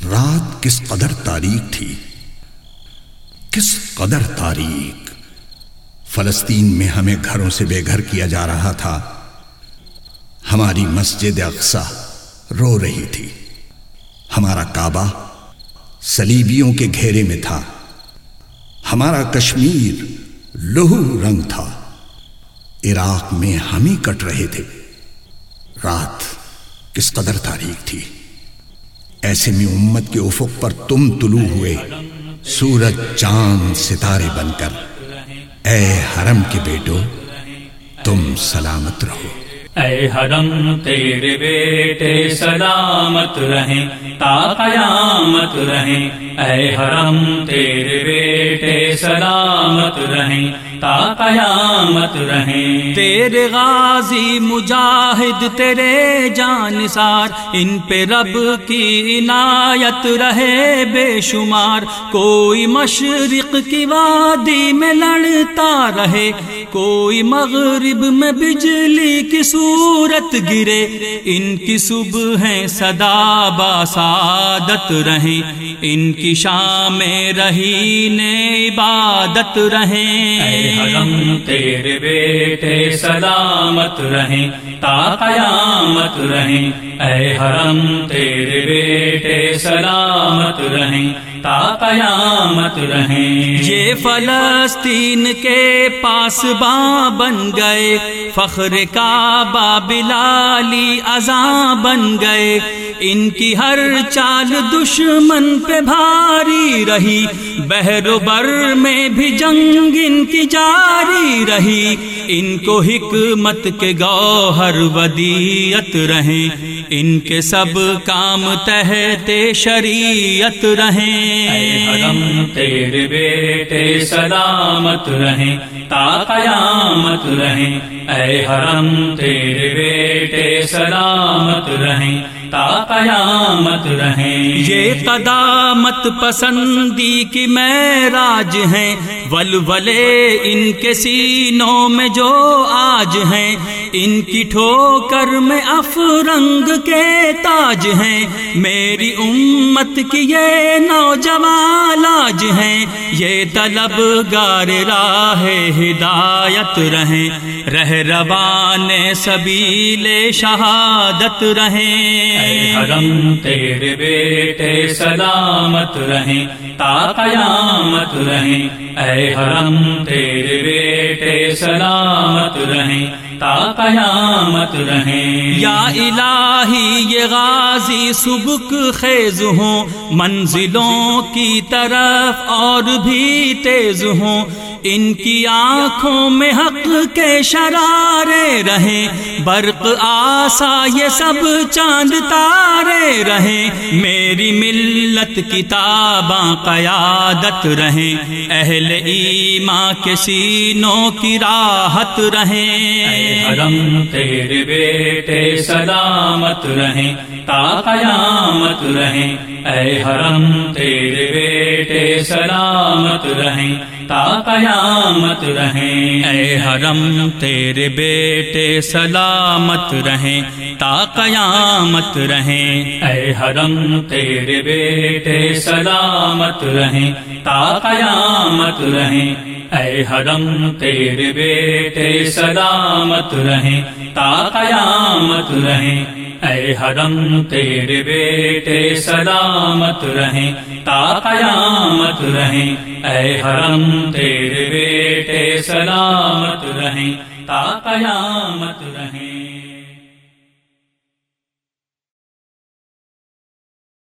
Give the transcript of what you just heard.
رات کس قدر تاریک تھی، کس قدر تاریک۔ فلسطین میں ہمیں گھروں سے بے گھر کیا جا رہا تھا، ہماری مسجد اقصی رو رہی تھی، ہمارا کعبہ صلیبیوں کے گھیرے میں تھا، ہمارا کشمیر لہو رنگ تھا، عراق میں ہم ہی کٹ رہے تھے۔ رات کس قدر تاریک تھی، ایسے میں امت کے افق پر تم طلوع ہوئے، سورج چاند ستارے بن کر۔ اے حرم کے بیٹو تم سلامت رہو، اے حرم تیرے بیٹے سلامت رہیں تا قیامت رہیں، اے حرم تیرے بیٹے سلامت رہیں تا قیامت رہیں۔ تیرے غازی مجاہد تیرے جانثار، ان پہ رب کی عنایت رہے بے شمار۔ کوئی مشرق کی وادی میں لڑتا رہے، کوئی مغرب میں بجلی کی صورت گرے، ان کی صبحیں صدا باسعادت رہیں، ان کی شامیں رہین عبادت رہیں۔ اے حرم تیرے بیٹے سلامت رہیں تا قیامت رہیں، اے حرم تیرے بیٹے سلامت رہیں تا قیامت رہیں۔ یہ فلسطین کے پاسباں بن گئے، فخر کعبہ بلالی اذاں بن گئے، ان کی ہر چال دشمن پہ بھاری رہی، بحر و بر میں بھی جنگ ان کی جاری رہی، ان کو حکمت کے گوہر ودیعت رہیں، ان کے سب کام تحت شریعت رہیں۔ اے حرم تیرے بیٹے سلامت رہیں تا قیامت رہیں، اے حرم تیرے بیٹے سلامت رہیں تا قیامت رہیں۔ یہ قدامت پسندی کی معراج ہیں، ولولے ان کے سینوں میں جو آج ہیں، ان کی ٹھوکر میں افرنگ کے تاج ہیں، میری امت کی یہ نوجوان لاج ہیں، یہ طلبگار راہ ہدایت رہیں، رہروان سبیل شہادت رہیں۔ اے حرم تیرے بیٹے سلامت رہیں تا قیامت رہیں، اے حرم تیرے بیٹے سلامت رہیں تا قیامت رہیں۔ یا الہی یہ غازی سبک خیز ہوں، منزلوں کی طرف اور بھی تیز ہوں، ان کی آنکھوں میں حق کے شرارے رہیں، برق آسا یہ سب چاند تارے رہیں، میری ملت کتاباں قیادت رہیں، اہل ایمان کے سینوں کی راحت رہیں۔ اے حرم تیرے بیٹے سلامت رہیں تا قیامت رہیں، اے حرم تیرے بیٹے سلامت رہیں تا قیامت رہیں۔ اے حرم تیرے بیٹے سلامت رہیں تا قیامت رہیں، اے حرم تیرے بیٹے سلامت رہیں تا قیامت رہیں، اے حرم تیرے بیٹے سلامت رہیں تا قیامت رہیں، اے حرم تیرے بیٹے سلامت رہیں تا قیامت رہیں، اے حرم تیرے بیٹے سلامت رہیں تا قیامت رہیں۔